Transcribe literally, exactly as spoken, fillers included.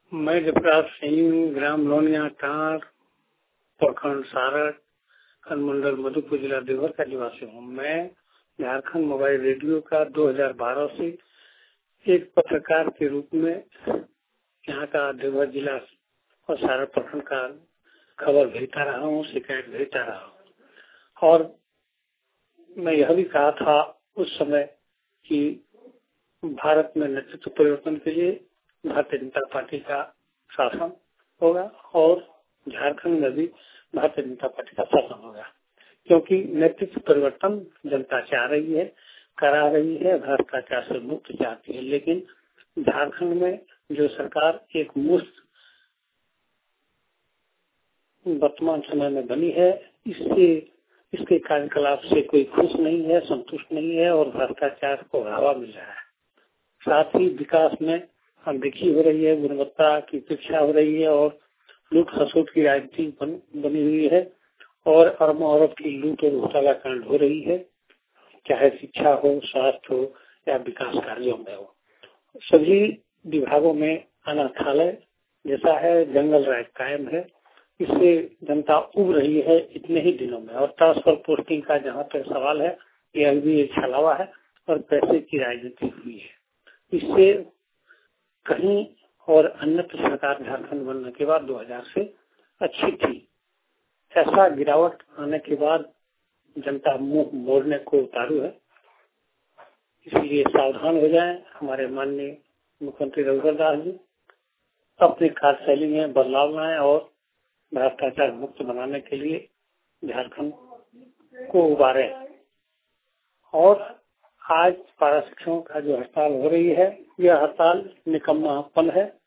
मैं जयप्रकाश सिंह, ग्राम लोनिया टांड, प्रखंड सारठ, अनुमंडल मधुपुर, जिला देवघर का निवासी हूँ। मैं झारखंड मोबाइल रेडियो का दो हज़ार बारह से एक पत्रकार के रूप में यहाँ का देवघर जिला और सारठ प्रखंड का खबर भेजता रहा हूँ, शिकायत भेजता रहा हूँ। और मैं यह भी कहा था उस समय कि भारत में नेतृत्व परिवर्तन के लिए भारतीय जनता पार्टी का शासन होगा और झारखंड में भी भारतीय जनता पार्टी का शासन होगा, क्योंकि नेतृत्व परिवर्तन जनता चाह रही है, करा रही है, भ्रष्टाचार से मुक्त चाहती है। लेकिन झारखंड में जो सरकार एक मुश्त वर्तमान समय में बनी है, इससे इसके कार्यकलाप से कोई खुश नहीं है, संतुष्ट नहीं है और भ्रष्टाचार को बढ़ावा मिल रहा है। साथ ही विकास में अनदेखी हो रही है, गुणवत्ता की उपेक्षा हो रही है और लूट खसोट की राजनीति बन, बनी हुई है और अरबों अरब की लूट और घोटाला कांड हो रही है, चाहे शिक्षा हो, स्वास्थ्य हो या विकास कार्यों में हो। सभी विभागों में अनाथालय जैसा है, जंगल राज कायम है। इससे जनता उब रही है इतने ही दिनों में। और ट्रांसफर पोस्टिंग का जहाँ तक सवाल है, यह भी एक छलावा है और पैसे की राजनीति हुई है। इससे कहीं और अन्यत्र सरकार झारखंड बनने के बाद दो हज़ार से अच्छी थी। ऐसा गिरावट आने के बाद जनता मुंह मोड़ने को उतारू है। इसलिए सावधान हो जाएं। हमारे माननीय मुख्यमंत्री रघुवर दास जी अपनी कार्यशैली में बदलाव लाएं और भ्रष्टाचार मुक्त बनाने के लिए झारखंड को उबारे। और आज पारा शिक्षकों का जो हड़ताल हो रही है, यह हड़ताल निकम्मापन है।